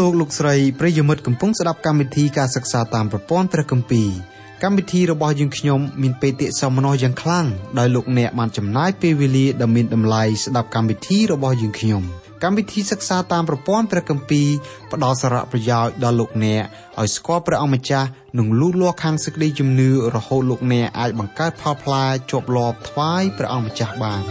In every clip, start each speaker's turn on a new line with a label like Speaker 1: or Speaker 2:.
Speaker 1: លោកស្រីប្រិយមិត្តកំពុងស្ដាប់កម្មវិធីការសិក្សាតាមប្រព័ន្ធព្រះគម្ពីរកម្មវិធីរបស់យើងខ្ញុំមានបេតិសោមនស្សយ៉ាងខ្លាំងដោយលោកអ្នកបានចំណាយពេលវេលាដ៏មានតម្លៃស្ដាប់កម្មវិធីរបស់យើងខ្ញុំកម្មវិធីសិក្សាតាមប្រព័ន្ធព្រះគម្ពីរផ្ដល់សារៈប្រយោជន៍ដល់លោកអ្នកឲ្យស្គាល់ព្រះអង្គម្ចាស់និងលូតលាស់ខាងសេចក្តីជំនឿរហូតលោកអ្នកអាចបង្កើតផលផ្លែជាប់លាប់ថ្វាយព្រះអង្គម្ចាស់បាន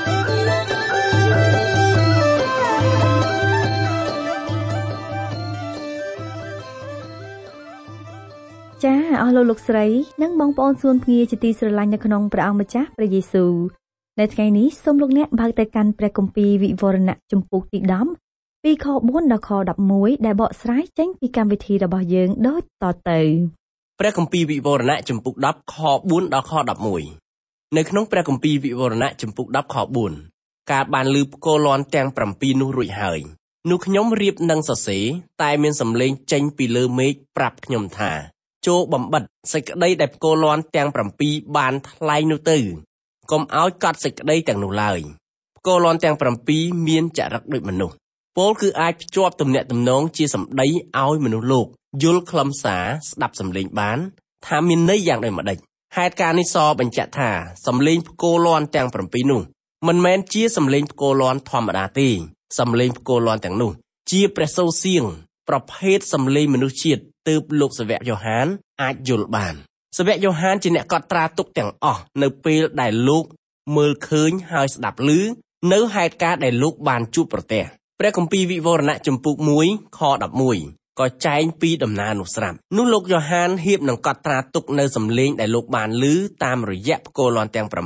Speaker 2: ចាអស់លោកស្រីនិងបងប្អូនសួនភ្ងាជាទីស្រឡាញ់នៅក្នុងព្រះអង្គម្ចាស់ព្រះយេស៊ូវនៅថ្ងៃនេះសូមលោកអ្នកបើកទៅកាន់ព្រះគម្ពីរវិវរណៈជំពូកទី10ពីខ4ដល់ខ11ដែលបកស្រាយចេញពីកម្មវិធីរបស់យើងដូចតទៅ
Speaker 3: ព្រះគម្ពីរវិវរណៈជំពូក10ខ4ដល់ខ11នៅក្នុងព្រះគម្ពីរវិវរណៈជំពូក10ខ4ការបានឮផ្គរលាន់ទាំង7នោះរួចហើយនោះខ្ញុំរៀបនឹងសរសេរតែមានសម្លេងចេញពីលើមេឃប្រាប់ខ្ញុំថាចូលបំបិតសេចក្តីដែលផ្គរលាន់ទាំង7បានថ្លែងនោះទៅកុំឲ្យកត់សេចក្តីទាំងនោះឡើយផ្គរលាន់ទាំង7មានចរិតដូចមនុស្សពោលគឺអាចភ្ជាប់ទំនាក់ទំនងជាសម្ដីឲ្យមនុស្សលោកយល់ខ្លឹមសារស្ដាប់សម្លេងបានថាមានន័យយ៉ាងដូចម្ដេចហេតុការណ៍នេះសបញ្ជាក់ថាសម្លេងផ្គរលាន់ទាំង7នោះមិនមែនជាសម្លេងផ្គរលាន់ធម្មតាទេសម្លេងផ្គរលាន់ទាំងនោះជាព្រះសូរសៀងប្រភេទសម្លេងមនុស្សជាតិទើបលោកសាវកយ៉ូហានអាចយល់បានសាវកយ៉ូហានជាអ្នកកត់ត្រាទុកទាំងអស់នៅពេលដែលលោកមើលឃើញហើយស្ដាប់ឮនៅហេតុការណ៍ដែលលោកបានជួបប្រទះព្រះគម្ពីរវិវរណៈជំពូក1ខ11ក៏ចែងពីដំណើរនោះស្រាប់នោះលោកយ៉ូហានហៀបនឹងកត់ត្រាទុកនៅសម្លេងដែលលោកបានឮតាមរយៈផ្គរលាន់ទាំង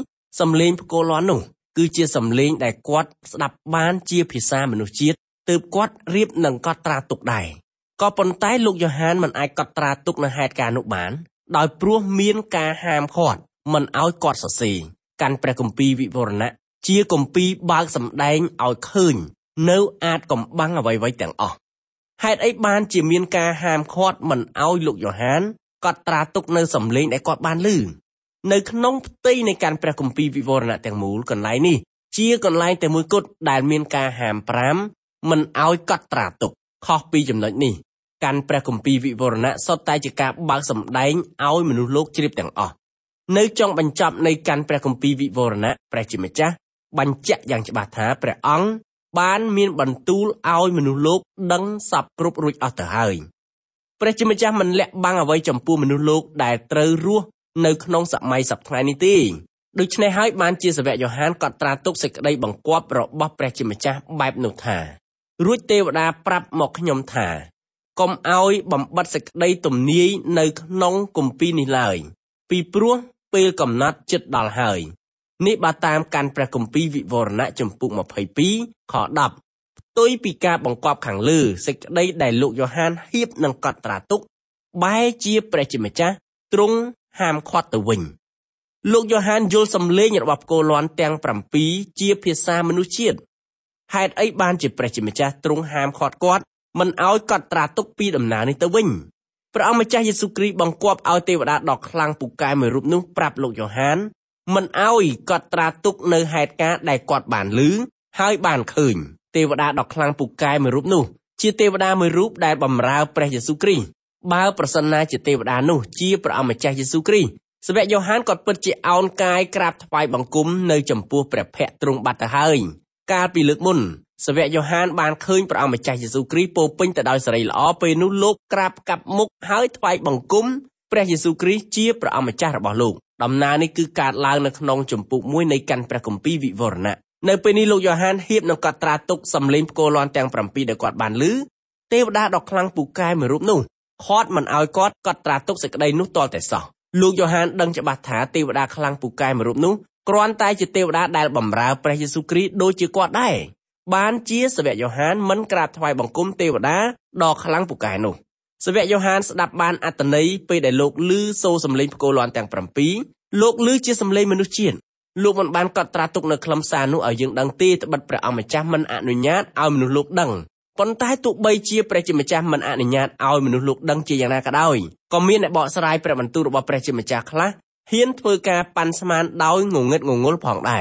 Speaker 3: 7សម្លេងផ្គរលាន់នោះគឺជាសម្លេងដែលគាត់ស្ដាប់បានជាភាសាមនុស្សជាតិទើបគាត់រៀបនឹងកត់ត្រាទុកដែរក៏ប៉ុន្តែលោកយ៉ូហានមិនអាចកត់ត្រាទុកនៅហេតុការណ៍នោះបានដោយព្រោះមានការហាមឃាត់មិនឲ្យគាត់សរសេរកាន់ព្រះគម្ពីរវិវរណៈជាគម្ពីរបើកសម្ដែងឲ្យឃើញនៅអាចកំបាំងអ្វីៗទាំងអស់ហេតុអីបានជាមានការហាមឃាត់មិនឲ្យលោកយ៉ូហានកត់ត្រាទុកនៅសម្លេងដែលគាត់បានឮនៅក្នុងផ្ទៃនៃកាន់ព្រះគម្ពីរវិវរណៈទាំងមូលកន្លែងនេះជាកន្លែងតែមួយគត់ដែលមានការហាម5មិនឲ្យកត់ត្រាទុកខុសពីចំណុចនេះកាន់ព្រះគម្ពីរវិវរណៈសុទ្ធតែជាការបើកសម្ដែងឲ្យមនុស្សលោកជ្រាបទាំងអស់នៅចុងបញ្ចប់នៃកាន់ព្រះគម្ពីរវិវរណៈព្រះជាម្ចាស់បញ្ជាក់យ៉ាងច្បាស់ថាព្រះអង្គបានមានបន្ទូលឲ្យមនុស្សលោកដឹងសពគ្រប់រួចអស់ទៅហើយព្រះជាម្ចាស់មិនលាក់បាំងអ្វីចំពោះមនុស្សលោកដែលត្រូវរស់នៅក្នុងសម័យសព្វថ្ងៃនេះទេដូច្នេះហើយបានជាសាវកយ៉ូហានកត់ត្រាទុកសេចក្តីបង្គាប់របស់ព្រះជាម្ចាស់បែបនោះថារួចទេវតាប្រាប់មកខ្ញុំថាកុំឲ្យបំបិតសេចក្តីទំនាយនៅក្នុងគម្ពីរនេះឡើយពីព្រោះពេលកំណត់ជិតដល់ហើយនេះបើតាមកាន់ព្រះគម្ពីរវិវរណៈជំពូក22ខ10ផ្ទុយពីការបង្គាប់ខាងលើសេចក្តីដែលលោកយ៉ូហានហៀបនឹងកត់ត្រាទុកបែរជាព្រះជាម្ចាស់ទ្រង់ហាមឃាត់ទៅវិញលោកយ៉ូហានយល់សម្លេងរបស់ផ្គរលាន់ទាំង7ជាភាសាមនុស្សជាតិហេតុអីបានជាព្រះជាម្ចាស់ទ្រង់ហាមឃាត់គាត់មិនឲ្យកត់ត្រាទុកពីដំណើរនេះទៅវិញព្រះអង្គម្ចាស់យេស៊ូវគ្រីស្ទបង្គាប់ឲ្យទេវតាដ៏ខ្លាំងពូកែមួយរូបនោះប្រាប់លោកយ៉ូហានមិនឲ្យកត់ត្រាទុកនៅហេតុការណ៍ដែលគាត់បានឮហើយបានឃើញទេវតាដ៏ខ្លាំងពូកែមួយរូបនោះជាទេវតាមួយរូបដែលបម្រើព្រះយេស៊ូវគ្រីស្ទបើប្រសិនណាជាទេវតានោះជាព្រះអង្គម្ចាស់យេស៊ូវគ្រីស្ទសាវកយ៉ូហានក៏ពិតជាអោនកាយក្រាបថ្វាយបង្គំនៅចំពោះព្រះភ័ក្ត្រទ្រង់បាត់ទៅហើយកាលពីលើកមុនសាវកយ៉ូហានបានឃើញព្រះអង្គម្ចាស់យេស៊ូវគ្រីស្ទពោពេញទៅដោយសិរីល្អពេលនោះលោកក្រាបកាប់មុខហើយថ្វាយបង្គំព្រះយេស៊ូវគ្រីស្ទជាព្រះអង្គម្ចាស់របស់លោកដំណើរនេះគឺកើតឡើងនៅក្នុងជំពូក1នៃកាន់ព្រះគម្ពីរវិវរណៈនៅពេលនេះលោកយ៉ូហានហៀបនឹងកត់ត្រាទុកសម្លេងផ្គរលាន់ទាំង7ដែលគាត់បានឮទេវតាដ៏ខ្លាំងពូកែមួយរូបនោះខាត់មិនឲ្យគាត់កត់ត្រាទុកសេចក្តីនោះទាល់តែសោះលោកយ៉ូហានដឹងច្បាស់ថាទេវតាខ្លាំងពូកែមួយរូបនោះគ្រាន់តែជាទេវតាដែលបម្រើព្រះយេស៊ូវគ្រីស្ទដូចជាគាត់ដែរបានជាសាវកយ៉ូហានមិនក្រាបថ្វាយបង្គំទេវតាដ៏ខ្លាំងពូកែនោះសាវកយ៉ូហានស្ដាប់បានអត្ថន័យពេលដែលលោកឮសូរសម្លេងផ្គរលាន់ទាំង7លោកឮជាសម្លេងមនុស្សជាតិលោកមិនបានកត់ត្រាទុកនៅខ្លឹមសារនោះឲ្យយើងដឹងទេត្បិតព្រះអង្គម្ចាស់មិនអនុញ្ញាតឲ្យមនុស្សលោកដឹងប៉ុន្តែទោះបីជាព្រះជាម្ចាស់មិនអនុញ្ញាតឲ្យមនុស្សលោកដឹងជាយ៉ាងណាក៏ដោយក៏មានអ្នកបកស្រាយព្រះបន្ទូលរបស់ព្រះជាម្ចាស់ខ្លះហ៊ានធ្វើការប៉ាន់ស្មានដោយងងឹតងងល់ផងដែរ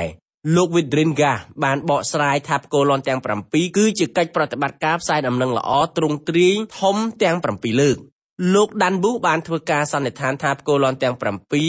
Speaker 3: លោក Widringa បានបកស្រាយថាផ្គរលាន់ទាំង7គឺជាកិច្ចប្រតិបត្តិការផ្សាយដំណឹងល្អទ្រង់ទ្រាយធំទាំង7លើកលោក Danbu បានធ្វើការសន្និដ្ឋានថាផ្គរលាន់ទាំង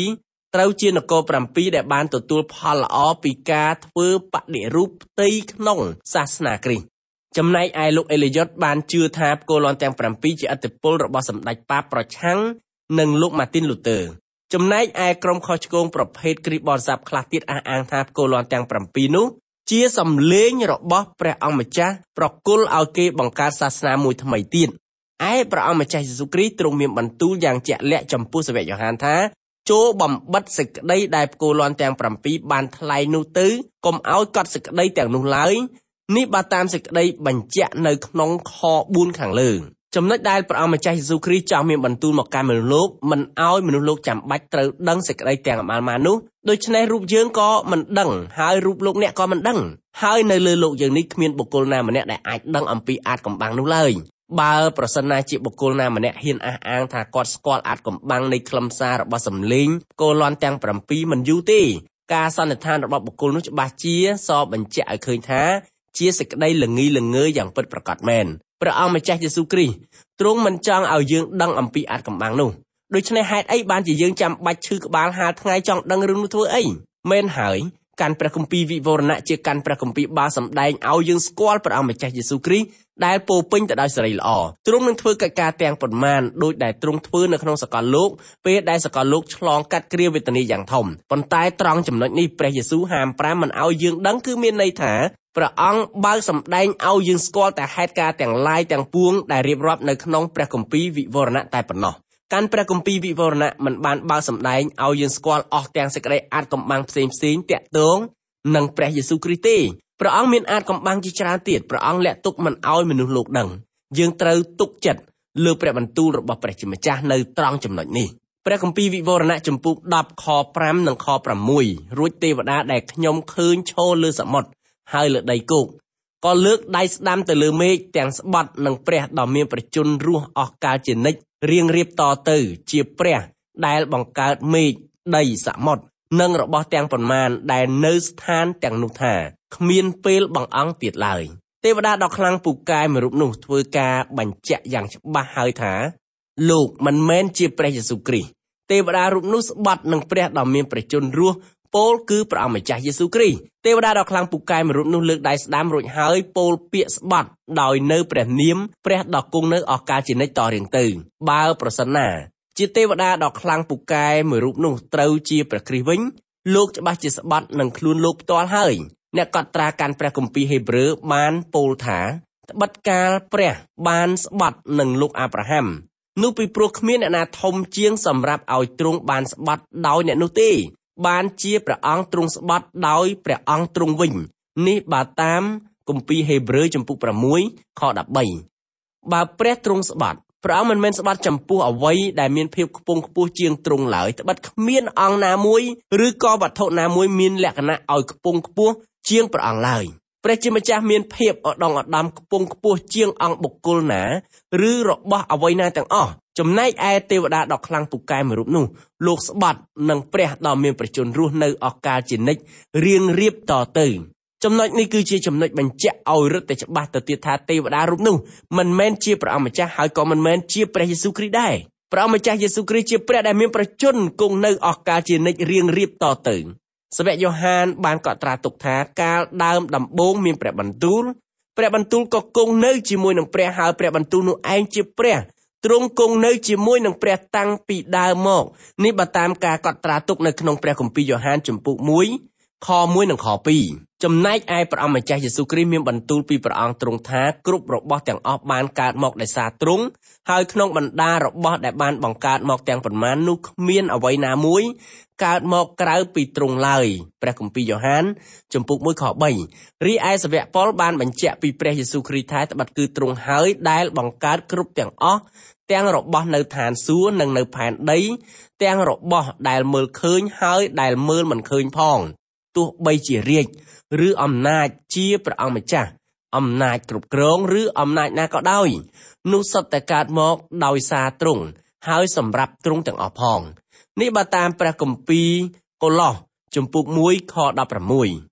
Speaker 3: 7ត្រូវជានគរ7ដែលបានទទួលផលល្អពីការធ្វើបដិរូបផ្ទៃក្នុងសាសនាគ្រីស្ទចំណែកឯលោក Elliot បានជឿថាផ្គរលាន់ទាំង7ជាឥទ្ធិពលរបស់សម្ដេចប៉ាបប្រឆាំងនឹងលោក Martin Luther ចំណែកឯក្រុមខុសឆ្គងប្រភេទគ្រីស្ទបរិស័ទខ្លះទៀតអះអាងថាផ្គរលាន់ទាំង7នោះជាសំឡេងរបស់ព្រះអង្គម្ចាស់ប្រគល់ឲ្យគេបង្កើតសាសនាមួយថ្មីទៀតឯព្រះអង្គម្ចាស់យេស៊ូវគ្រីស្ទទ្រង់មានបន្ទូលយ៉ាងជាក់លាក់ចំពោះសាវកយ៉ូហានថាចូលបំបិតសេចក្តីដែលផ្គរលាន់ទាំង7បានថ្លែងនោះទៅកុំឲ្យកត់សេចក្តីទាំងនោះឡើយនេះបើតាមសេចក្តីបញ្ជាក់នៅក្នុងខ4ខាងលើចំណុចដែលព្រះអង្គម្ចាស់យេស៊ូវគ្រីស្ទចង់មានបន្ទូលមកកាន់មនុស្សលោកមិនឲ្យមនុស្សលោកចាំបាច់ត្រូវដឹងសេចក្តីទាំងអមាលនោះដូច្នេះរូបយើងក៏មិនដឹងហើយរូបលោកអ្នកក៏មិនដឹងហើយនៅលើលោកយើងនេះគ្មានបុគ្គលណាម្នាក់ដែលអាចដឹងអំពីអាថ៌កំបាំងនោះឡើយបើប្រសិនណាជាបុគ្គលណាម្នាក់ហ៊ានអះអាងថាគាត់ស្គាល់អាថ៌កំបាំងនៃខ្លឹមសាររបស់សំឡេងផ្គរលាន់ទាំង7មិនយូរទេការសន្និដ្ឋានរបស់បុគ្គលនោះច្បាស់ជាសបញ្ជាក់ឲ្យឃើញថាជាសេចក្តីល្ងីល្ងើយ៉ាងពិតប្រាកដមែនព្រះអង្គម្ចាស់យេស៊ូវគ្រីស្ទទ្រង់មិនចង់ឲ្យយើងដឹងអំពីអាថ៌កំបាំងនោះដូច្នេះហេតុអីបានជាយើងចាំបាច់ឈឺក្បាលហាលថ្ងៃចង់ដឹងរឿងនោះធ្វើអីមែនហើយកាន់ព្រះគម្ពីរវិវរណៈជាកាន់ព្រះគម្ពីរបើសម្ដែងឲ្យយើងស្គាល់ព្រះអង្គម្ចាស់យេស៊ូវគ្រីស្ទដែលពោពេញទៅដោយសេរីល្អទ្រង់នឹងធ្វើកិច្ចការទាំងប៉ុន្មានដោយដែលទ្រង់ធ្វើនៅក្នុងសកលលោកពេលដែលសកលលោកឆ្លងកាត់គ្រាវេទនាយ៉ាងធំប៉ុន្តែត្រង់ចំណុចនេះព្រះយេស៊ូវហាម5មិនឲ្យយើងដឹងគឺមានន័យថាព្រះអង្គបើកសម្ដែងឲ្យយើងស្គាល់តែហេតុការណ៍ទាំងឡាយទាំងពួងដែលរៀបរាប់នៅក្នុងព្រះគម្ពីរវិវរណៈតែប៉ុណ្ណោះកាន់ព្រះគម្ពីរវិវរណៈមិនបានបើកសម្ដែងឲ្យយើងស្គាល់អស់ទាំងសេចក្តីអាថ៌កំបាំងផ្សេងតាក់ទងនឹងព្រះយេស៊ូវគ្រីស្ទទេព្រះអង្គមានអាថ៌កំបាំងជាច្រើនទៀតព្រះអង្គលាក់ទុកមិនឲ្យមនុស្សលោកដឹងយើងត្រូវទុកចិត្តលើព្រះបន្ទូលរបស់ព្រះជាម្ចាស់នៅត្រង់ចំណុចនេះព្រះគម្ពីរវិវរណៈចំពុក10ខ5និងខ6រួចទេវតាដែលខ្ញុំឃើញឈរលើសមុទ្រហើយលើដីគោកក៏លើកដៃស្ដាំទៅលើមេឃទាំងស្បត់នឹងព្រះដ៏មានប្រជញ្ញរស់អស់កាលជានិច្ចរៀងរៀបតទៅជាព្រះដែលបង្កើតមេឃដីសមុទ្រនិងរបស់ទាំងប៉ុន្មានដែលនៅស្ថានទាំងនោះថាគ្មានពេលបង្អង់ទៀតឡើយទេវតាដ៏ខ្លាំងពូកែមួយរូបនោះធ្វើការបញ្ជាក់យ៉ាងច្បាស់ហើយថាលោកមិនមែនជាព្រះយេស៊ូវគ្រីស្ទទេវតារូបនោះស្បត់នឹងព្រះដ៏មានប្រជញ្ញរស់ពោលគឺព្រះអង្គម្ចាស់យេស៊ូវគ្រីស្ទទេវតាដ៏ខ្លាំងពូកែមួយរូបនោះលើកដៃស្ដាំរួចហើយពោលពាក្យស្បត់ដោយនៅព្រះនាមព្រះដ៏គង់នៅអស់កលជានិច្ចតរៀងទៅបើប្រសិនណាជាទេវតាដ៏ខ្លាំងពូកែមួយរូបនោះត្រូវជាព្រះគ្រីស្ទវិញលោកច្បាស់ជាស្បត់នឹងខ្លួនលោកផ្ទាល់ហើយអ្នកកត់ត្រាកាន់ព្រះគម្ពីរហេព្រើរបានពោលថាត្បិតកាលព្រះបានស្បត់នឹងលោកអាប់រ៉ាហាំនោះពីព្រោះគ្មានអ្នកណាធំជាងសម្រាប់ឲ្យទ្រង់បានស្បត់ដោយអ្នកនោះទេបានជាព្រះអង្គទ្រង់ស្បត់ដោយព្រះអង្គទ្រង់វិញនេះបើតាមគម្ពីរហេព្រើរចំពុក6ខ13បើព្រះទ្រង់ស្បត់ព្រះអង្គមិនមែនស្បត់ចំពោះអ្វីដែលមានភាពខ្ពង់ខ្ពស់ជាងទ្រង់ឡើយត្បិតគ្មានអង្គណាមួយឬក៏វត្ថុណាមួយមានលក្ខណៈឲ្យខ្ពង់ខ្ពស់ជាងព្រះអង្គឡើយព្រះជាម្ចាស់មានភាពឧត្តមឧត្តមខ្ពង់ខ្ពស់ជាងអង្គបុគ្គលណាឬរបស់អ្វីណាទាំងអស់ចំណែកឯទេវតាដ៏ខ្លាំងពូកែមួយរូបនោះលោកស្បត់នឹងព្រះដ៏មានប្រជញ្ញរស់នៅអស់កលជានិច្ចរៀងរៀបតទៅចំណុចនេះគឺជាចំណុចបញ្ជាក់ឲ្យរឹតតែច្បាស់ទៅទៀតថាទេវតារូបនោះមិនមែនជាព្រះអង្គម្ចាស់ហើយក៏មិនមែនជាព្រះយេស៊ូវគ្រីស្ទដែរព្រះអង្គម្ចាស់យេស៊ូវគ្រីស្ទជាព្រះដែលមានប្រជញ្ញគង់នៅអស់កលជានិច្ចរៀងរៀបតទៅសាវកយ៉ូហានបានកត់ត្រាទុកថាកាលដើមដំបូងមានព្រះបន្ទូលក៏គង់នៅជាមួយនឹងព្រះហើយព្រះបន្ទូលនោះឯងជាព្រះទ្រង់គង់នៅជាមួយនឹងព្រះតាំងពីដើមមកនេះបើតាមការកត់ត្រាទុកនៅក្នុងព្រះគម្ពីរយ៉ូហានចំពុក1ខ1និងខ2ចំណែកឯព្រះអង្គម្ចាស់យេស៊ូវគ្រីស្ទមានបន្ទូលពីព្រះអង្គទ្រង់ថាគ្រប់របស់ទាំងអស់បានកើតមកដោយសារទ្រង់ហើយក្នុងបណ្ដារបស់ដែលបានបង្កើតមកទាំងប៉ុន្មាននោះគ្មានអ្វីណាមួយកើតមកក្រៅពីទ្រង់ឡើយព្រះគម្ពីរយ៉ូហានចំពុក1ខ3រីឯសាវកប៉ុលបានបញ្ជាក់ពីព្រះយេស៊ូវគ្រីស្ទថាត្បិតគឺទ្រង់ហើយដែលបង្កើតគ្រប់ទាំងអស់ទាំងរបស់នៅឋានសួគ៌និងនៅផែនដីទាំងរបស់ដែលមើលឃើញហើយដែលមើលមិនឃើញផងទោះបីជារាជឬអំណាចជាព្រះអង្គម្ចាស់អំណាចគ្រប់គ្រងឬអំណាចណាក៏ដោយនោះសុទ្ធតែកើតមកដោយសារទ្រង់ហើយសម្រាប់ទ្រង់ទាំងអស់ផងនេះបើតាមព្រះគម្ពីរកូឡូសចំពុក1ខ16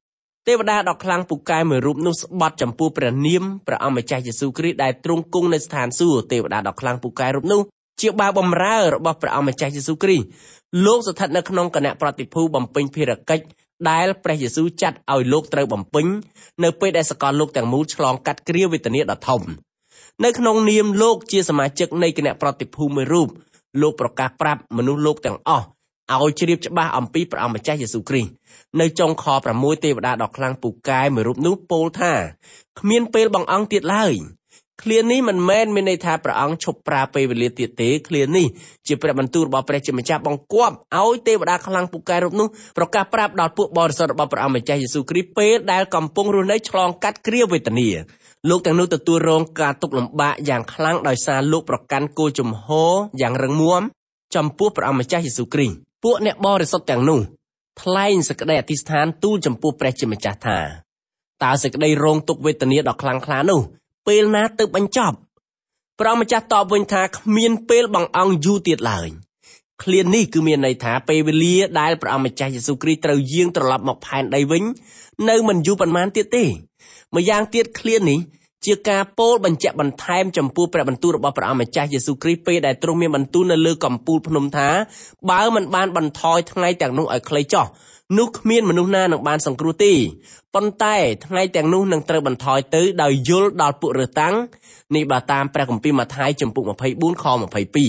Speaker 3: ទេវតាដ៏ខ្លាំងពូកែមួយរូបនោះស្បត់ចំពោះព្រះនាមព្រះអង្គម្ចាស់យេស៊ូវគ្រីស្ទដែលទ្រង់គង់នៅស្ថានសួគ៌ទេវតាដ៏ខ្លាំងពូកែរូបនោះជាបាវបម្រើរបស់ព្រះអង្គម្ចាស់យេស៊ូវគ្រីស្ទលោកស្ថិតនៅក្នុងគណៈប្រតិភូបំពេញភារកិច្ចដែលព្រះយេស៊ូវចាត់ឲ្យលោកត្រូវបំពេញនៅពេលដែលសកលលោកទាំងមូលឆ្លងកាត់គ្រាវេទនាដ៏ធំនៅក្នុងនាមលោកជាសមាជិកនៃគណៈប្រតិភូមួយរូបលោកប្រកាសប្រាប់មនុស្សលោកទាំងអស់ឲ្យជ្រាបច្បាស់អំពីព្រះអង្គម្ចាស់យេស៊ូវគ្រីស្ទនៅចុងខ6ទេវតាដ៏ខ្លាំងពូកែមួយរូបនោះពោលថាគ្មានពេលបង្អង់ទៀតឡើយឃ្លានេះមិនមែនមានន័យថាព្រះអង្គឈប់ប្រើពេលវេលាទៀតទេឃ្លានេះជាព្រះបន្ទូលរបស់ព្រះជាម្ចាស់បង្គាប់ឲ្យទេវតាខ្លាំងពូកែរូបនោះប្រកាសប្រាប់ដល់ពួកបរិសុទ្ធរបស់ព្រះអង្គម្ចាស់យេស៊ូវគ្រីស្ទពេលដែលកំពុងរស់នៅឆ្លងកាត់គ្រាវេទនាលោកទាំងនោះទទួលរងការទុក្ខលំបាកយ៉ាងខ្លាំងដោយសារលោកប្រកាន់គោលជំហរយ៉ាងរឹងមាំចំពោះព្រះអង្គម្ចាស់យេស៊ូវគ្រីស្ទពួកអ្នកបរិសុទ្ធទាំងនោះថ្លែងសេចក្តីអធិស្ឋានទូលចំពោះព្រះជាម្ចាស់ថាតើសេចក្តីរងទុក្ខវេទនាដ៏ខ្លាំងក្លានោះពេលណាទើបបញ្ចប់ព្រះម្ចាស់តបវិញថាគ្មានពេលបង្អង់យូរទៀតឡើយឃ្លានេះគឺមានន័យថាពេលវេលាដែលព្រះអង្គម្ចាស់យេស៊ូវគ្រីស្ទត្រូវយាងត្រឡប់មកផែនដីវិញនៅមិនយូរប៉ុន្មានទៀតទេម្យ៉ាងទៀតឃ្លានេះជាការពោលបញ្ជាក់បន្ថែមចំពោះព្រះបន្ទូលរបស់ព្រះអង្គម្ចាស់យេស៊ូវគ្រីស្ទពេលដែលទ្រង់មានបន្ទូលនៅលើកំពូលភ្នំថាបើមិនបានបន្ថយថ្ងៃទាំងនោះឲ្យខ្លីចុះនោះគ្មានមនុស្សណានឹងបានសង្គ្រោះទេប៉ុន្តែថ្ងៃទាំងនោះនឹងត្រូវបន្ថយទៅដោយយល់ដល់ពួករើសតាំងនេះបើតាមព្រះគម្ពីរម៉ាថាយចំពុក24ខ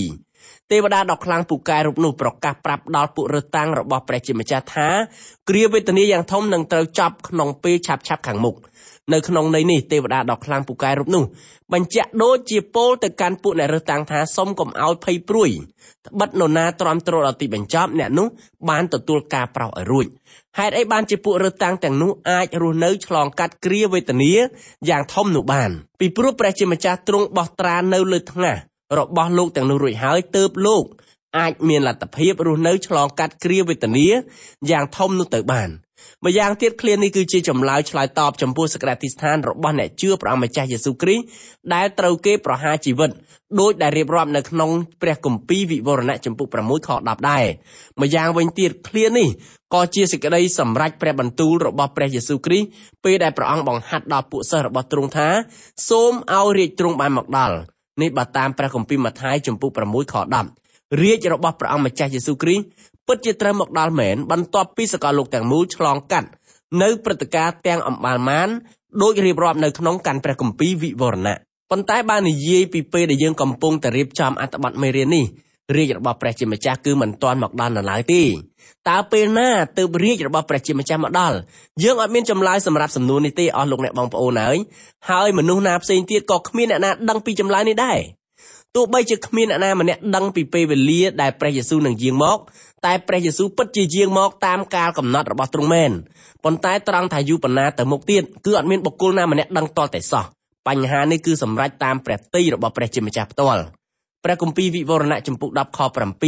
Speaker 3: 22ទេវតាដ៏ខ្លាំងពូកែរូបនោះប្រកាសប្រាប់ដល់ពួករើសតាំងរបស់ព្រះជាម្ចាស់ថាគ្រាវេទនាយ៉ាងធំនឹងត្រូវចប់ក្នុងពេលឆាប់ខាងមុខនៅក្នុងន័យនេះទេវតាដ៏ខ្លាំងពូកែរូបនោះបញ្ជាក់ដូចជាពោលទៅកាន់ពួកអ្នករើសតាំងថាសុំកុំឲ្យភ័យព្រួយត្បិតនរណាទ្រាំទ្រដល់ទីបញ្ចប់អ្នកនោះបានទទួលការប្រោសឲ្យរួចហេតុអីបានជាពួករើសតាំងទាំងនោះអាចរស់នៅឆ្លងកាត់គ្រាវេទនាយ៉ាងធំនោះបានពីព្រោះព្រះជាម្ចាស់ទ្រង់បោះត្រានៅលើថ្ងាសរបស់លោកទាំងនោះរួចហើយទើបលោកអាចមានលទ្ធភាពរស់នៅឆ្លងកាត់គ្រាវេទនាយ៉ាងធំនោះទៅបានម្យ៉ាងទៀតឃ្លានេះគឺជាចម្លើយឆ្លើយតបចំពោះសេចក្តីអធិស្ឋានរបស់អ្នកជឿព្រះអង្គម្ចាស់យេស៊ូវគ្រីស្ទដែលត្រូវគេប្រហារជីវិតដោយដែលរៀបរាប់នៅក្នុងព្រះគម្ពីរវិវរណៈចំពុក6ខ10ដែរម្យ៉ាងវិញទៀតឃ្លានេះក៏ជាសេចក្តីសម្រេចព្រះបន្ទូលរបស់ព្រះយេស៊ូវគ្រីស្ទពេលដែលព្រះអង្គបង្ហាត់ដល់ពួកសិស្សរបស់ទ្រង់ថាសូមឲ្យរាជទ្រង់បានមកដល់នេះបើតាមព្រះគម្ពីរម៉ាថាយចំពុក6ខ10រាជរបស់ព្រះអង្គម្ចាស់យេស៊ូវគ្រីស្ទពិតជាត្រូវមកដល់មែនបន្ទាប់ពីសកលលោកទាំងមូលឆ្លងកាត់នៅព្រឹត្តិការណ៍ទាំងអម្បាលម៉ានដោយរៀបរាប់នៅក្នុងកាន់ព្រះគម្ពីរវិវរណៈប៉ុន្តែបើនិយាយពីពេលដែលយើងកំពុងតែរៀបចំអត្ថបទមេរៀននេះរាជរបស់ព្រះជាម្ចាស់គឺមិនទាន់មកដល់នៅឡើយទេតើពេលណាទើបរាជរបស់ព្រះជាម្ចាស់មកដល់យើងអត់មានចម្លើយសម្រាប់សំណួរនេះទេអស់លោកអ្នកបងប្អូនហើយមនុស្សណាផ្សេងទៀតក៏គ្មានអ្នកណាដឹងពីចម្លើយនេះដែរទោះបីជាគ្មានអ្នកណាម្នាក់ដឹងពីពេលវេលាដែលព្រះយេស៊ូវនឹងយាងមកតែព្រះយេស៊ូវពិតជាយាងមកតាមកាលកំណត់របស់ទ្រង់មែនប៉ុន្តែត្រង់ថាយូរប៉ុណ្ណាទៅមុខទៀតគឺអត់មានបុគ្គលណាម្នាក់ដឹងទាល់តែសោះបញ្ហានេះគឺសម្រេចតាមព្រះទ័យរបស់ព្រះជាម្ចាស់ផ្ទាល់ព្រះគម្ពីរវិវរណៈចំពុក10ខ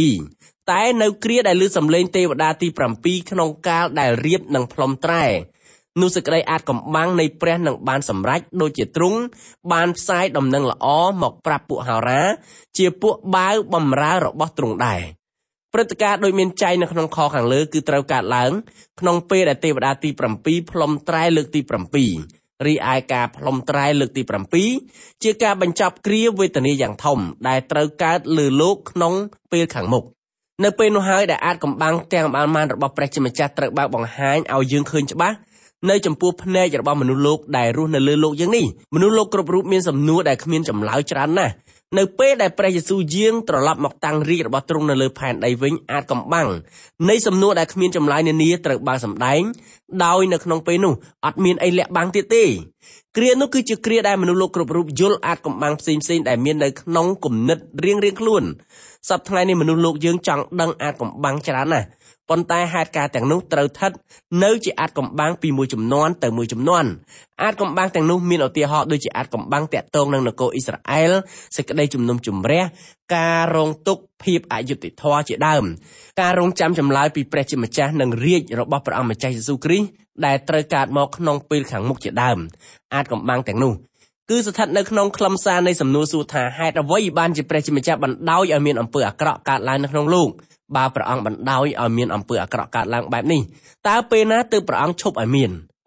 Speaker 3: 7តែនៅគ្រាដែលឮសំឡេងទេវតាទី7ក្នុងកាលដែលរៀបនឹងផ្លុំត្រែនោះសេចក្តីអាចកំបាំងនៃព្រះនឹងបានសម្រេចដូចជាទ្រង់បានផ្សាយដំណឹងល្អមកប្រាប់ពួកហោរាជាពួកបាវបម្រើរបស់ទ្រង់ដែរព្រឹត្តិការណ៍ដូចមានចែងនៅក្នុងខខាងលើគឺត្រូវកើតឡើងក្នុងពេលដែលទេវតាទី7ផ្លុំត្រែលើកទី7រីឯការផ្លុំត្រែលើកទី7ជាការបញ្ចប់គ្រាវេទនាយ៉ាងធំដែលត្រូវកើតលើលោកក្នុងពេលខាងមុខនៅពេលនោះហើយដែលអាចកំបាំងទាំងអម្បាលម៉ានរបស់ព្រះជាម្ចាស់ត្រូវបើកបង្ហាញឲ្យយើងឃើញច្បាស់នៅចំពោះភ្នែករបស់មនុស្សលោកដែលរស់នៅលើលោកយ៉ាងនេះមនុស្សលោកគ្រប់រូបមានសំណួរដែលគ្មានចម្លើយច្រើនណាស់នៅពេលដែលព្រះយេស៊ូវយាងត្រឡប់មកតាំងរាជរបស់ទ្រង់នៅលើផែនដីវិញអាចកំបាំងនៃសំណួរដែលគ្មានចម្លើយនានាត្រូវបានសម្ដែងដោយនៅក្នុងពេលនោះអត់មានអីលាក់បាំងទៀតទេគ្រានោះគឺជាគ្រាដែលមនុស្សលោកគ្រប់រូបយល់អាចកំបាំងផ្សេងៗដែលមាននៅក្នុងគំនិតរៀងៗខ្លួនសប្តាហ៍ថ្ងៃនេះមនុស្សលោកយើងចង់ដឹងអាចកំបាំងច្រើនណាស់ប៉ុន្តែហេតុការណ៍ទាំងនោះត្រូវស្ថិតនៅជាអាចកំបាំងពីមួយជំនាន់ទៅមួយជំនាន់អាចកំបាំងទាំងនោះមានឧទាហរណ៍ដូចជាអាចកំបាំងតាក់ទងនឹងនគរអ៊ីស្រាអែលសេចក្តីជំនុំជម្រះការរងទុក្ខភាពអយុត្តិធម៌ជាដើមការរងចាំចម្លើយពីព្រះជាម្ចាស់និងរាជរបស់ព្រះអង្គម្ចាស់យេស៊ូវគ្រីស្ទដែលត្រូវកើតមកក្នុងពេលខាងមុខជាដើមអាចកំបាំងទាំងនោះគឺស្ថិតនៅក្នុងខ្លឹមសារនៃសំណួរសួរថាហេតុអ្វីបានជាព្រះជាម្ចាស់បណ្ដោយឲ្យមានអំពើអាក្រក់កើតឡើងនៅក្នុងលោកបើព្រះអង្គបណ្ដោយឲ្យមានអំពើអាក្រក់កើតឡើងបែបនេះតើពេលណាទើបព្រះអង្គឈប់ឲ្យមាន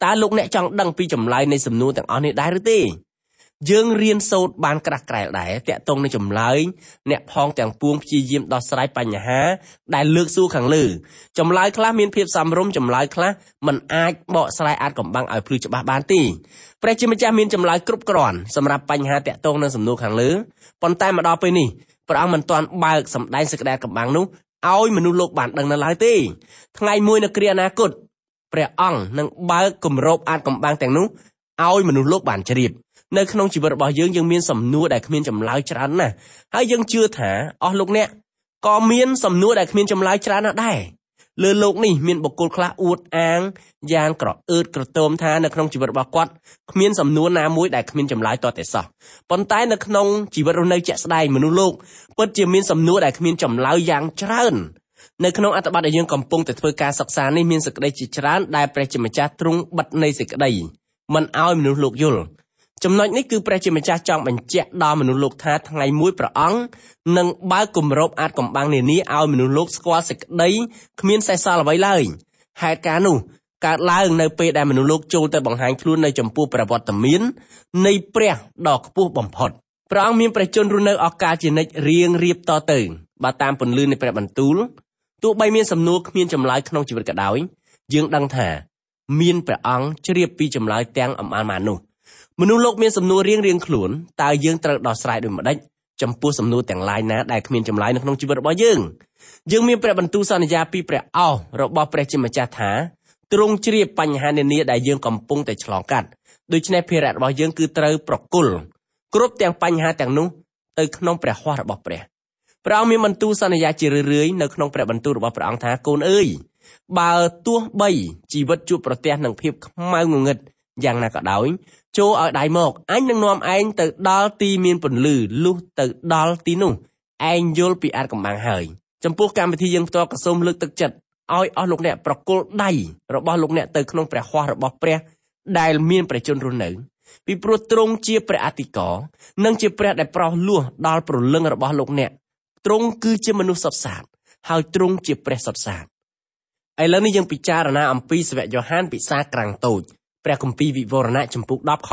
Speaker 3: តើលោកអ្នកចង់ដឹងពីចម្លើយនៃសំណួរទាំងអស់នេះដែរឬទេយើងរៀនសូត្របានក្រាស់ក្រែលដែរតាក់ទងនឹងចម្លើយអ្នកផងទាំងពួងព្យាយាមដោះស្រាយបញ្ហាដែលលើកសួរខាងលើចម្លើយខ្លះមានភាពសមរម្យចម្លើយខ្លះមិនអាចបកស្រាយអាចកំបាំងឲ្យភ្លឺច្បាស់បានទេព្រះជាម្ចាស់មានចម្លើយគ្រប់គ្រាន់សម្រាប់បញ្ហាតាក់ទងនឹងសំណួរខាងលើប៉ុន្តែមកដល់ពេលនេះព្រះអង្គមិនទាន់បើកសម្ដែងសេចក្តីកំបាំងនោះឲ្យមនុស្សលោកបានដឹងនៅឡើយទេថ្ងៃមួយនៅគ្រាអនាគតព្រះអង្គនឹងបើកគម្របអាចកំបាំងទាំងនោះឲ្យមនុស្សលោកបានជ្រាបនៅក្នុងជីវិតរបស់យើងមានសំណួរដែលគ្មានចម្លើយច្រើនណាស់ហើយយើងជឿថាអស់លោកអ្នកក៏មានសំណួរដែលគ្មានចម្លើយច្រើនណាស់ដែរលើโลกនេះមានបុគ្គលខ្លះអួតអាងយ៉ាងក្រអឺតក្រទមថានៅក្នុងជីវិតរបស់គាត់គ្មានសំណួរណាមួយដែលគ្មានចម្លើយតតែសោះប៉ុន្តែនៅក្នុងជីវិតរស់នៅជាក់ស្ដែងមនុស្សលោកពិតជាមានសំណួរដែលគ្មានចម្លើយយ៉ាងច្រើននៅក្នុងអត្ថបទដែលយើងកំពុងតែធ្វើការសិក្សានេះមានសេចក្តីជាច្រើនដែលព្រះជាម្ចាស់ទ្រង់បិទនៃសេចក្តីមិនឲ្យមនុស្សលោកយល់ចំណុចនេះគឺព្រះជាម្ចាស់ចង់បញ្ជាក់ដល់មនុស្សលោកថាថ្ងៃមួយព្រះអង្គនឹងបើកគម្របអាចកំបាំងនានាឲ្យមនុស្សលោកស្គាល់សេចក្តីគ្មានសេសសល់អ្វីឡើយហេតុការណ៍នោះកើតឡើងនៅពេលដែលមនុស្សលោកចូលទៅបង្ហាញខ្លួននៅចំពោះព្រះវត្តមាននៃព្រះដ៏ខ្ពស់បំផុតព្រះអង្គមានព្រះជន្មរស់នៅឱកាសជានិច្ចរៀងរៀបតទៅបើតាមពន្លឺនៃព្រះបន្ទូលទោះបីមានសំណួរគ្មានចម្លើយក្នុងជីវិតក៏ដោយយើងដឹងថាមានព្រះអង្គជ្រាបពីចម្លើយទាំងអំអានម៉ាននោះមនុស្សលោកមានសំណួររៀងខ្លួនតើយើងត្រូវដោះស្រាយដូចម្តេចចំពោះសំណួរទាំងឡាយណាដែលគ្មានចម្លើយនៅក្នុងជីវិតរបស់យើងមានព្រះបន្ទូលសន្យាពីព្រះអោសរបស់ព្រះជាម្ចាស់ថាទ្រង់ជ្រាបបញ្ហានានាដែលយើងកំពុងតែឆ្លងកាត់ដូច្នេះភារៈរបស់យើងគឺត្រូវប្រគល់គ្រប់ទាំងបញ្ហាទាំងនោះទៅក្នុងព្រះហស្ថរបស់ព្រះអង្គមានបន្ទូលសន្យាជារឿយៗនៅក្នុងព្រះបន្ទូលរបស់ព្រះអង្គថាកូនអើយបើទោះបីជីវិតជួបប្រទះនឹងភាពខ្មៅងងឹតយ៉ាងណាក៏ដោយចូលឲ្យដៃមកអញនឹងនាំឯងទៅដល់ទីមានពន្លឺលុះទៅដល់ទីនោះឯងយល់ពីអាចកំបាំងហើយចំពោះកម្មវិធីយើងផ្ទាល់ក៏សូមលើកទឹកចិត្តឲ្យអស់លោកអ្នកប្រគល់ដៃរបស់លោកអ្នកទៅក្នុងព្រះហស្ថរបស់ព្រះដែលមានព្រះជន្មរស់នៅពីព្រោះទ្រង់ជាព្រះអធិការនិងជាព្រះដែលប្រោសលោះដល់ព្រលឹងរបស់លោកអ្នកទ្រង់គឺជាមនុស្សសុទ្ធសាធហើយទ្រង់ជាព្រះសុទ្ធសាធឥឡូវនេះយើងពិចារណាអំពីសាវកយ៉ូហានពិសាក្រាំងតូចព្រះគម្ពីរវិវរណៈចំពុក10ខ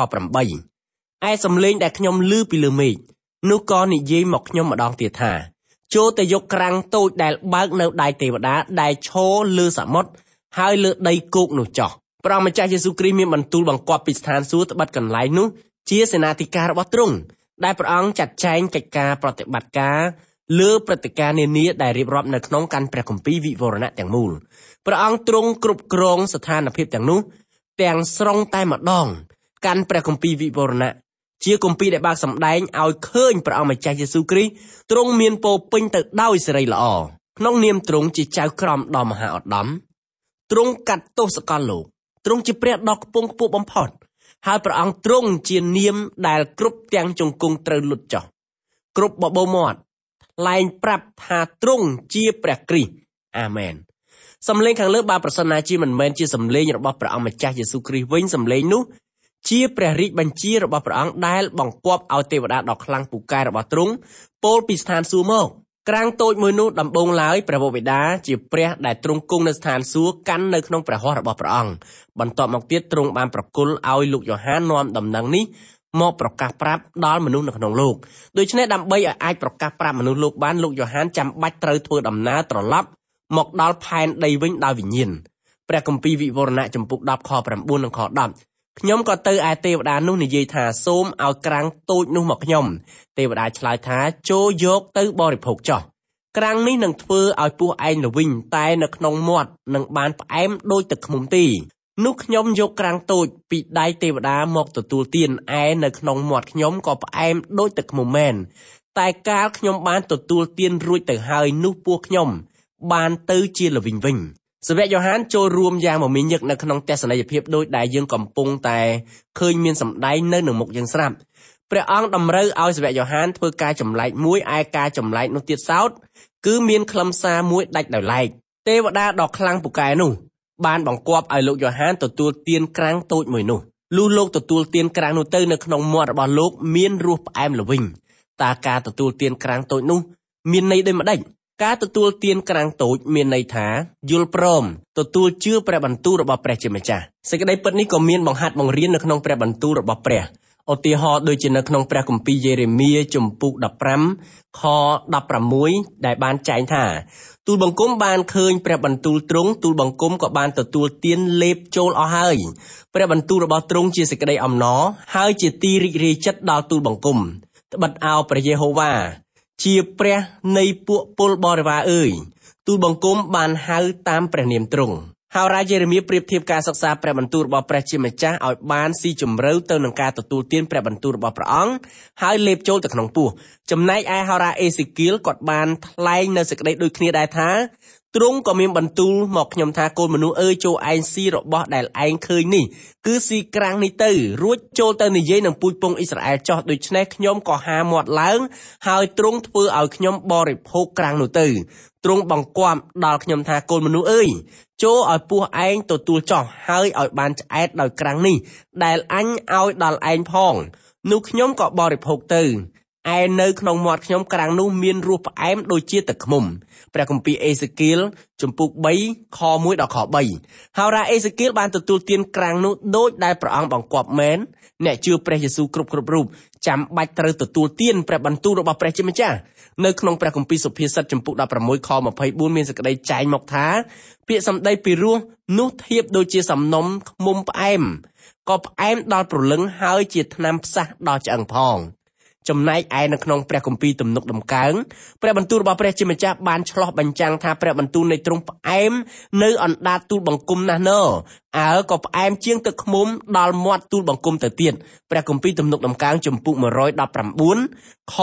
Speaker 3: 8ឯសំឡេងដែលខ្ញុំឮពីលើមេឃនោះក៏និយាយមកខ្ញុំម្ដងទៀតថាចូលទៅយកក្រាំងតូចដែលបើកនៅដៃទេវតាដែលឈរលើសមុទ្រហើយលើដីគោកនោះចោះព្រះម្ចាស់យេស៊ូវគ្រីស្ទមានបន្ទូលបង្គាប់ពីស្ថានសួគ៌ត្បិតកន្លែងនោះជាសេនាធិការរបស់ទ្រង់ដែលព្រះអង្គចាត់ចែងកិច្ចការប្រតិបត្តិការលើព្រឹត្តិការណ៍នានាដែលរៀបរាប់នៅក្នុងកាន់ព្រះគម្ពីរវិវរណៈទាំងមូលព្រះអង្គទ្រង់គ្រប់គ្រងស្ថានភាពទាំងនោះទាំងស្រុងតែម្ដងកាន់ព្រះគម្ពីរវិវរណៈជាគម្ពីរដែលបើកសម្ដែងឲ្យឃើញព្រះអង្គម្ចាស់យេស៊ូវគ្រីស្ទទ្រង់មានពោពេញទៅដោយសេរីល្អក្នុងនាមទ្រង់ជាចៅក្រមដ៏មហាឧត្តមទ្រង់កាត់ទោសសកលលោកទ្រង់ជាព្រះដ៏ខ្ពង់ខ្ពស់បំផុតហើយព្រះអង្គទ្រង់ជានាមដែលគ្រប់ទាំងជង្គង់ត្រូវលុតចុះគ្រប់បបោមាត់ថ្លែងប្រាប់ថាទ្រង់ជាព្រះគ្រីស្ទអាមែនសំឡេងខាងលើបើប្រសិនណាជាមិនមែនជាសំឡេងរបស់ព្រះអង្គម្ចាស់យេស៊ូវគ្រីស្ទវិញសំឡេងនោះជាព្រះរាជបញ្ជារបស់ព្រះអង្គដែលបង្គាប់ឲ្យទេវតាដ៏ខ្លាំងពូកែរបស់ទ្រង់ពោលពីស្ថានសួគ៌មកក្រាំងតូចមួយនោះដំបូងឡើយព្រះវរបិតាជាព្រះដែលទ្រង់គង់នៅស្ថានសួគ៌កាន់នៅក្នុងព្រះហស្ថរបស់ព្រះអង្គបន្ទាប់មកទៀតទ្រង់បានប្រគល់ឲ្យលោកយ៉ូហាននាំដំណឹងនេះមកប្រកាសប្រាប់ដល់មនុស្សនៅក្នុងលោកដូច្នេះដើម្បីឲ្យអាចប្រកាសប្រាប់មនុស្សលោកបានលោកយ៉ូហានចាំបាច់ត្រូវធ្វើដំណើរត្រឡប់មកដល់ផែនដីវិញដោយវិញ្ញាណព្រះគម្ពីរវិវរណៈចំពុក10ខ9និងខ10ខ្ញុំក៏ទៅឯទេវតានោះនិយាយថាសូមឲ្យក្រាំងតូចនោះមកខ្ញុំទេវតាឆ្លើយថាចូលយកទៅបរិភោគចោះក្រាំងនេះនឹងធ្វើឲ្យពោះឯងល្វីងតែនៅក្នុងមាត់នឹងបានផ្អែមដូចទឹកឃ្មុំទេនោះខ្ញុំយកក្រាំងតូចពីដៃទេវតាមកទទួលទានឯនៅក្នុងមាត់ខ្ញុំក៏ផ្អែមដូចទឹកឃ្មុំមែនតែកាលខ្ញុំបានទទួលទានរួចទៅហើយនោះពោះខ្ញុំបានទៅជាល្វីងវិញសាវកយ៉ូហានចូលរួមយ៉ាងមមាញឹកនៅក្នុងទស្សនីយភាពដូចដែលយើងកំពុងតែឃើញមានសម្ដែងនៅនឹងមុខយើងស្រាប់ព្រះអង្គតម្រូវឲ្យសាវកយ៉ូហានធ្វើការចម្លែកមួយឯការចម្លែកនោះទៀតសោតគឺមានខ្លឹមសារមួយដាច់ដោយឡែកទេវតាដ៏ខ្លាំងពូកែនោះបានបង្គាប់ឲ្យលោកយ៉ូហានទទួលទានក្រាំងតូចមួយនោះលុះលោកទទួលទានក្រាំងនោះទៅនៅក្នុងមាត់របស់លោកមានរសផ្អែមល្វីងតើការទទួលទានក្រាំងតូចនោះមានន័យដូចម្ដេចការទទួលទានក្រាំងតូចមានន័យថាយល់ព្រមទទួលជឿព្រះបន្ទូលរបស់ព្រះជាម្ចាស់សេចក្តីពិតនេះក៏មានបង្ហាត់បង្រៀននៅក្នុងព្រះបន្ទូលរបស់ព្រះឧទាហរណ៍ដូចជានៅក្នុងព្រះគម្ពីរយេរេមៀជំពូក15ខ16ដែលបានចែងថាទូលបង្គំបានឃើញព្រះបន្ទូលទ្រង់ទូលបង្គំក៏បានទទួលទានលេបចូលអស់ហើយព្រះបន្ទូលរបស់ទ្រង់ជាសេចក្តីអំណរហើយជាទីរីករាយចិត្តដល់ទូលបង្គំត្បិតអោព្រះយេហូវ៉ាជាព្រះនៃពួកពលបរិវារអើយទូលបង្គំបានហៅតាមព្រះនាមទ្រង់ហើយរាជយេរេមៀប្រៀបធៀបការសិក្សាព្រះបន្ទូលរបស់ព្រះជាម្ចាស់ឲ្យបានស៊ីជម្រៅទៅនឹងការទទួលទានព្រះបន្ទូលរបស់ព្រះអង្គហើយលេបចូលទៅក្នុងពោះចំណែកឯហោរាអេសេគៀលគាត់បានថ្លែងនៅសេចក្តីដូចគ្នាដែរថាទ្រង់ក៏មានបន្ទូលមកខ្ញុំថាកូនមនុស្សអើយចូលឯងស៊ីរបស់ដែលឯងឃើញនេះគឺស៊ីក្រាំងនេះទៅរួចចូលទៅនិយាយនឹងពូជពង្សអ៊ីស្រាអែលចោះដូច្នេះខ្ញុំក៏ហាមាត់ឡើងហើយទ្រង់ធ្វើឲ្យខ្ញុំបរិភោគក្រាំងនោះទៅទ្រង់បង្គាប់ដល់ខ្ញុំថាកូនមនុស្សអើយចូលឲ្យពោះឯងទទួលចោះហើយឲ្យបានឆ្អែតដោយក្រាំងនេះដែលអញឲ្យដល់ឯងផងនោះខ្ញុំក៏បរិភោគទៅឯនៅក្នុងមាត់ខ្ញុំក្រាំងនោះមានរសផ្អែមដូចជាទឹកឃ្មុំព្រះគម្ពីរអេសេគៀលជំពូក3ខ1ដល់ខ3ហើយរាអេសេគៀលបានទទួលទានក្រាំងនោះដូចដែលព្រះអង្គបង្គាប់មែនអ្នកជឿព្រះយេស៊ូវគ្រប់រូបចាំបាច់ត្រូវទទួលទានព្រះបន្ទូលរបស់ព្រះជាម្ចាស់នៅក្នុងព្រះគម្ពីរសុភាសិតជំពូក16ខ24មានសេចក្តីចែងមកថាពាក្យសម្ដីពីរោះនោះធៀបដូចជាសំណុំឃ្មុំផ្អែមក៏ផ្អែមដល់ព្រលឹងហើយជាថ្នាំផ្សះដល់ឆ្អឹងផងចំណែកឯនៅក្នុងព្រះគម្ពីរទំនុកដំកើងព្រះបន្ទូលរបស់ព្រះជាម្ចាស់បានឆ្លោះបញ្ចាំងថាព្រះបន្ទូលនៃទ្រង់ផ្អែមនៅអណ្ដាតទូលបង្គំណាស់ណើក៏ផ្អែមជាងទឹកឃ្មុំដល់មាត់ទូលបង្គំទៅទៀតព្រះគម្ពីរទំនុកដំកើងជំពូក119ខ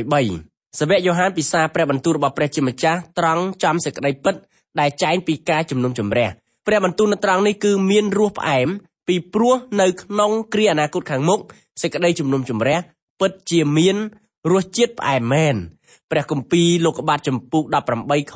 Speaker 3: 103សាវកយ៉ូហានពិសាព្រះបន្ទូលរបស់ព្រះជាម្ចាស់ត្រង់ចំសេចក្តីពិតដែលចែងពីការជំនុំជម្រះព្រះបន្ទូលនៅត្រង់នេះគឺមានរសផ្អែមពីព្រោះនៅក្នុងគ្រាអនាគតខាងមុខសេចក្តីជំនុំជម្រះពិតជាមានរសជាតិផ្អែមមែនព្រះគម្ពីរលោកុបាទជំពូក18ខ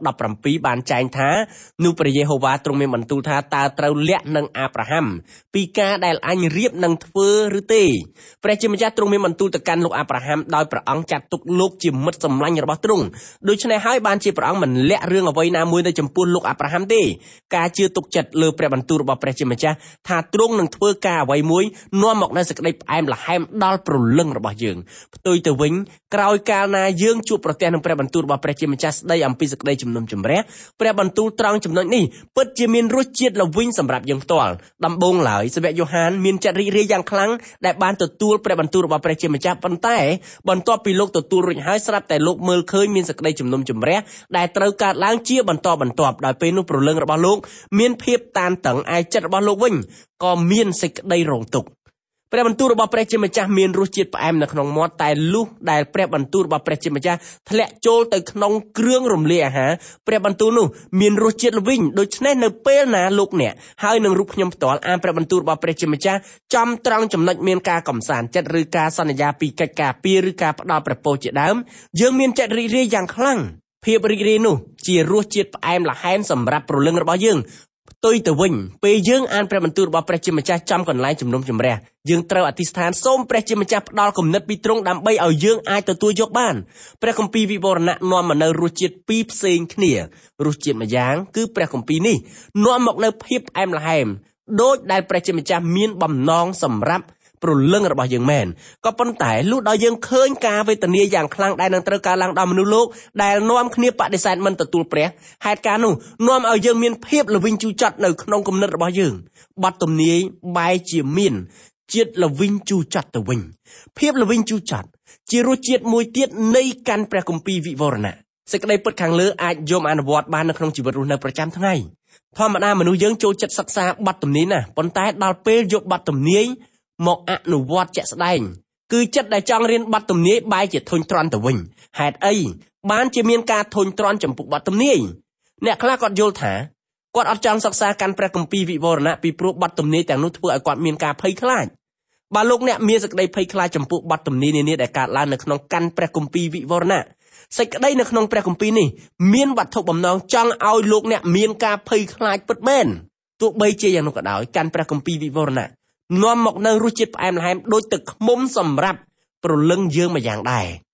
Speaker 3: 17បានចែងថានោះព្រះយេហូវ៉ាទ្រង់មានបន្ទូលថាតើត្រូវលាក់នឹងអាប់រ៉ាហាំពីការដែលអញរៀបនឹងធ្វើឬទេព្រះជាម្ចាស់ទ្រង់មានបន្ទូលទៅកាន់លោកអាប់រ៉ាហាំដោយព្រះអង្គចាត់ទុកលោកជាមិត្តសម្លាញ់របស់ទ្រង់ដូច្នេះហើយបានជាព្រះអង្គមិនលាក់រឿងអ្វីណាមួយនៅចំពោះលោកអាប់រ៉ាហាំទេការជឿទុកចិត្តលើព្រះបន្ទូលរបស់ព្រះជាម្ចាស់ថាទ្រង់នឹងធ្វើការអ្វីមួយនាំមកនូវសេចក្តីផ្អែមល្ហែមដល់ព្រលឹងរបស់យើងផ្ទុយទៅវិញក្រោយកាលណាយើងជួបប្រទះនឹងព្រះបន្ទូលរបស់ព្រះជាម្ចាស់ស្ដីអំពីសេចក្តីជំនុំជម្រះព្រះបន្ទូលត្រង់ចំណុចនេះពិតជាមានរសជាតិល្វីងសម្រាប់យើងផ្ទាល់ដំបូងឡើយសាវកយ៉ូហានមានចិត្តរីករាយយ៉ាងខ្លាំងដែលបានទទួលព្រះបន្ទូលរបស់ព្រះជាម្ចាស់ប៉ុន្តែបន្ទាប់ពីលោកទទួលរួចហើយស្រាប់តែលោកមើលឃើញមានសេចក្តីជំនុំជម្រះដែលត្រូវកើតឡើងជាបន្តបន្ទាប់ដោយពេលនោះព្រលឹងរបស់លោកមានភាពតានតឹងឯចិត្តរបស់លោកវិញក៏មានសេចក្តីរងទុក្ខព្រះបន្ទូលរបស់ព្រះជាម្ចាស់មានរសជាតិផ្អែមនៅក្នុងមាត់តែលុះដែលព្រះបន្ទូលរបស់ព្រះជាម្ចាស់ធ្លាក់ចូលទៅក្នុងគ្រឿងរំលាយអាហារព្រះបន្ទូលនោះមានរសជាតិល្វីងដូច្នេះនៅពេលណាលោកអ្នកហើយនឹងរូបខ្ញុំផ្ទាល់អានព្រះបន្ទូលរបស់ព្រះជាម្ចាស់ចំត្រង់ចំណុចមានការកំសាន្តចិត្តឬការសន្យាពីកិច្ចការពារឬការផ្ដល់ព្រះពរជាដើមយើងមានចិត្តរីករាយយ៉ាងខ្លាំងភាពរីករាយនោះជារសជាតិផ្អែមល្ហែមសម្រាប់ព្រលឹងរបស់យើងផ្ទុយទៅវិញពេលយើងអានព្រះបន្ទូលរបស់ព្រះជាម្ចាស់ចំកន្លែងជំនុំជម្រះយើងត្រូវអធិស្ឋានសូមព្រះជាម្ចាស់ផ្ដល់គំនិតពីទ្រង់ដើម្បីឲ្យយើងអាចទទួលយកបានព្រះគម្ពីរវិវរណៈនាំមកនៅរសជាតិពីរផ្សេងគ្នារសជាតិម្យ៉ាងគឺព្រះគម្ពីរនេះនាំមកនៅភាពផ្អែមល្ហែមដូចដែលព្រះជាម្ចាស់មានបំណងសម្រាប់ព្រលឹងរបស់យើងមែនក៏ប៉ុន្តែលុះដល់យើងឃើញការវេទនាយ៉ាងខ្លាំងដែលនឹងត្រូវកើតឡើងដល់មនុស្សលោកដែលនាំគ្នាបដិសេធមិនទទួលព្រះហេតុការណ៍នោះនាំឲ្យយើងមានភាពល្វីងជូរចត់នៅក្នុងគំនិតរបស់យើងបទទំនាយបែរជាមានជាតិល្វីងជូរចត់ទៅវិញភាពល្វីងជូរចត់ជារសជាតិមួយទៀតនៃកាន់ព្រះគម្ពីរវិវរណៈសេចក្តីពិតខាងលើអាចយកអនុវត្តបាននៅក្នុងជីវិតរស់នៅប្រចាំថ្ងៃធម្មតាមនុស្សយើងចូលចិត្តសិក្សាបទទំនាយណាស់ប៉ុន្តែដល់ពេលយកបទទំនាយមកអនុវត្តជាក់ស្ដែងគឺចិត្តដែលចង់រៀនបទទំនាយបែរជាធុញទ្រាន់ទៅវិញហេតុអីបានជាមានការធុញទ្រាន់ចំពោះបទទំនាយអ្នកខ្លះគាត់យល់ថាគាត់អត់ចង់សិក្សាកាន់ព្រះគម្ពីរវិវរណៈពីព្រោះបទទំនាយទាំងនោះធ្វើឲ្យគាត់មានការភ័យខ្លាចបើលោកអ្នកមានសេចក្តីភ័យខ្លាចចំពោះបទទំនាយនានាដែលកើតឡើងនៅក្នុងកាន់ព្រះគម្ពីរវិវរណៈសេចក្តីនៅក្នុងព្រះគម្ពីរនេះមានវត្ថុបំណងចង់ឲ្យលោកអ្នកមានការភ័យខ្លាចពិតមែនទោះបីជាយ៉ាងនោះក៏ដោយកាន់ព្រះគម្ពីរវិវរណៈនាំមកនៅរសជាតិផ្អែមល្ហែមដូចទឹកឃ្មុំសម្រាប់ព្រលឹងយើងមួយយ៉ាងដែរ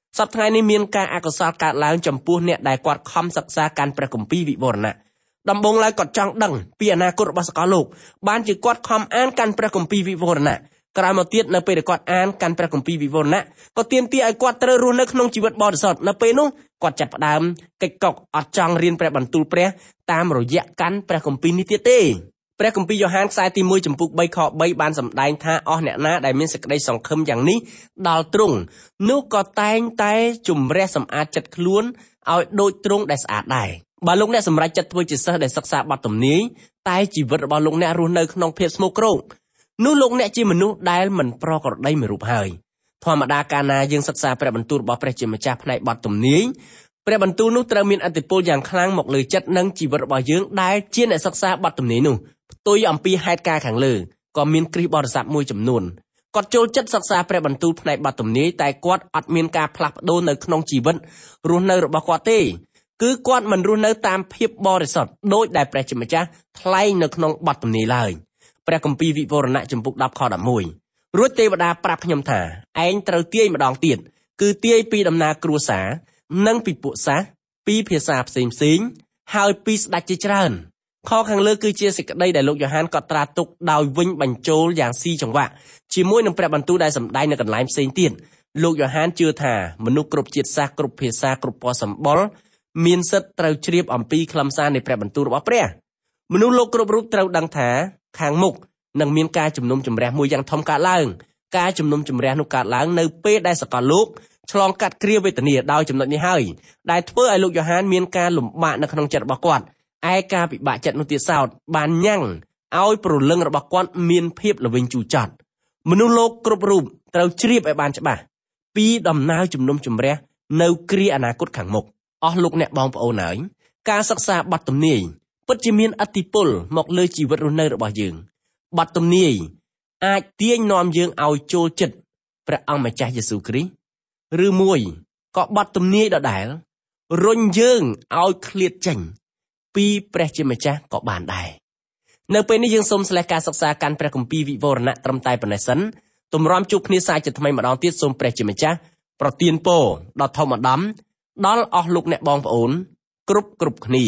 Speaker 3: សប្តាហ៍នេះមានការអកុសលកើតឡើងចំពោះអ្នកដែលគាត់ខំសិក្សាកាន់ព្រះគម្ពីរវិវរណៈដំបូងឡើយគាត់ចង់ដឹងពីអនាគតរបស់សកលលោកបានជាគាត់ខំអានកាន់ព្រះគម្ពីរវិវរណៈក្រោយមកទៀតនៅពេលដែលគាត់អានកាន់ព្រះគម្ពីរវិវរណៈក៏ទាមទារឲ្យគាត់ត្រូវរស់នៅក្នុងជីវិតបរិសុទ្ធនៅពេលនោះគាត់ចាប់ផ្ដើមកិច្ចកុកអត់ចង់រៀនព្រះបន្ទូលព្រះតាមរយៈកាន់ព្រះគម្ពីរនេះទៀតទេព្រះគម្ពីរយ៉ូហានខ្សែទី1ចំពុក3ខ3បានសម្ដែងថាអស់អ្នកណាដែលមានសេចក្តីសង្ឃឹមយ៉ាងនេះដល់ទ្រង់នោះក៏តែងតែជំរះសម្អាតចិត្តខ្លួនឲ្យដូចទ្រង់ដែលស្អាតដែរបើលោកអ្នកសម្រេចចិត្តធ្វើជាសិស្សដែលសិក្សាបទទំនាយតែជីវិតរបស់លោកអ្នករស់នៅក្នុងភាពស្មោកគ្រោកនោះលោកអ្នកជាមនុស្សដែលមិនប្រក្រតីមួយរូបហើយធម្មតាកាលណាយើងសិក្សាព្រះបន្ទូលរបស់ព្រះជាម្ចាស់ផ្នែកបទទំនាយព្រះបន្ទូលនោះត្រូវមានឥទ្ធិពលយ៉ាងខ្លាំងមកលើចិត្តនិងជីវិតរបស់យើងដែលជាអ្នកសិក្សាបទទំនាយនោះផ្ទុយអំពីហេតុការណ៍ខាងលើក៏មានគ្រីស្ទបរិស័ទមួយចំនួនគាត់ចូលចិត្តសិក្សាព្រះបន្ទូលផ្នែកបទទំនាយតែគាត់អត់មានការផ្លាស់ប្ដូរនៅក្នុងជីវិតរស់នៅរបស់គាត់ទេគឺគាត់មិនរស់នៅតាមភាពបរិសុទ្ធដោយដែលព្រះជាម្ចាស់ថ្លែងនៅក្នុងបទទំនាយឡើយព្រះគម្ពីរវិវរណៈចំពុក10ខ11រួចទេវតាប្រាប់ខ្ញុំថាឯងត្រូវទាយម្ដងទៀតគឺទាយពីដំណើរគ្រួសារនិងពីពួកសាសពីភាសាផ្សេងហើយពីស្ដេចជាច្រើនខខាងលើគឺជាសេចក្តីដែលលោកយ៉ូហានកត់ត្រាទុកដោយវិញបញ្ចូលយ៉ាងស៊ីចង្វាក់ជាមួយនឹងព្រះបន្ទូលដែលសម្ដែងនៅកន្លែងផ្សេងទៀតលោកយ៉ូហានជឿថាមនុស្សគ្រប់ជាតិសាសន៍គ្រប់ភាសាគ្រប់ពណ៌សម្បុរមានសិទ្ធិត្រូវជ្រាបអំពីខ្លឹមសារនៃព្រះបន្ទូលរបស់ព្រះមនុស្សលោកគ្រប់រូបត្រូវដឹងថាខាងមុខនឹងមានការជំនុំជម្រះមួយយ៉ាងធំកើតឡើងការជំនុំជម្រះនោះកើតឡើងនៅពេលដែលសកលលោកឆ្លងកាត់គ្រាវេទនាដោយចំណុចនេះហើយដែលធ្វើឲ្យលោកយ៉ូហានមានការលំបាកនៅក្នុងចិត្តរបស់គាត់ឯការពិបាកចិត្តនោះទៀតសោតបានញ៉ាំងឲ្យព្រលឹងរបស់គាត់មានភាពល្វីងជូរចត់មនុស្សលោកគ្រប់រូបត្រូវជ្រាបឲ្យបានច្បាស់ពីដំណើរជំនុំជម្រះនៅគ្រាអនាគតខាងមុខអស់លោកអ្នកបងប្អូនហើយការសិក្សាបទទំនាយពិតជាមានឥទ្ធិពលមកលើជីវិតរស់នៅរបស់យើងបទទំនាយអាចទាញនាំយើងឲ្យចូលចិត្តព្រះអង្គម្ចាស់យេស៊ូវគ្រីស្ទឬមួយក៏បទទំនាយដដែលរុញយើងឲ្យឃ្លាតចេញពីព្រះជាម្ចាស់ក៏បានដែរនៅពេលនេះយើងសូមស្លេះការសិក្សាកាន់ព្រះគម្ពីរវិវរណៈត្រឹមតែប៉ុណ្ណេះសិនទម្រាំជួបគ្នាសាជាថ្មីម្ដងទៀតសូមព្រះជាម្ចាស់ប្រទានពរដល់ធម្មអាដាមដល់អស់លោកអ្នកបងប្អូនគ្រប់គ្នា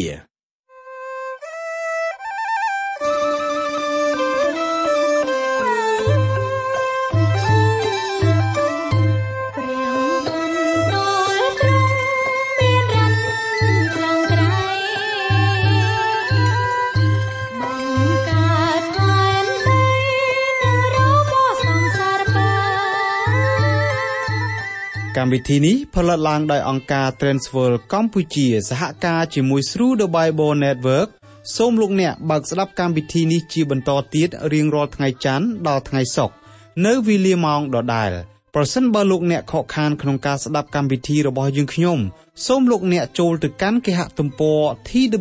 Speaker 1: កម្មវិធីនេះផលិតឡើងដោយអង្គការ Transworld កម្ពុជាសហការជាមួយ Through the Bible Network សូមលោកអ្នកបើកស្ដាប់កម្មវិធីនេះជាបន្តទៀតរៀងរាល់ថ្ងៃច័ន្ទដល់ថ្ងៃសុក្រនៅវេលាម៉ោងដដែលប្រសិនបើលោកអ្នកខកខានក្នុងការស្ដាប់កម្មវិធីរបស់យើងខ្ញុំសូមលោកអ្នកចូលទៅកាន់គេហទំព័រ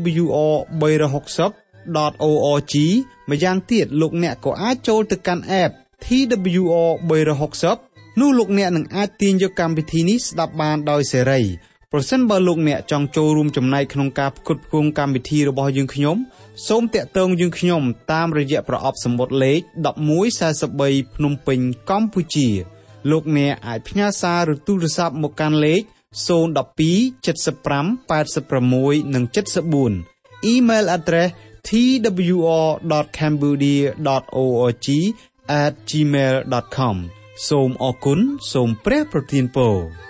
Speaker 1: twr360.org ម្យ៉ាងទៀតលោកអ្នកក៏អាចចូលទៅកាន់ app TWR360នោះលោកអ្នកនឹងអាចទាញយកកម្មវិធីនេះស្ដាប់បានដោយសេរីប្រសិនបើលោកអ្នកចង់ចូលរួមចំណែកក្នុងការផ្គត់ផ្គង់កម្មវិធីរបស់យើងខ្ញុំសូមតាក់ទងយើងខ្ញុំតាមរយៈប្រអប់សំបុត្រលេខ1143ភ្នំពេញកម្ពុជាលោកអ្នកអាចផ្ញើសារឬទូរស័ព្ទមកកាន់លេខ012 75 86 និង 74 Email address twr.cambodia.org@gmail.com សូមអរគុណសូមព្រះប្រទានពរ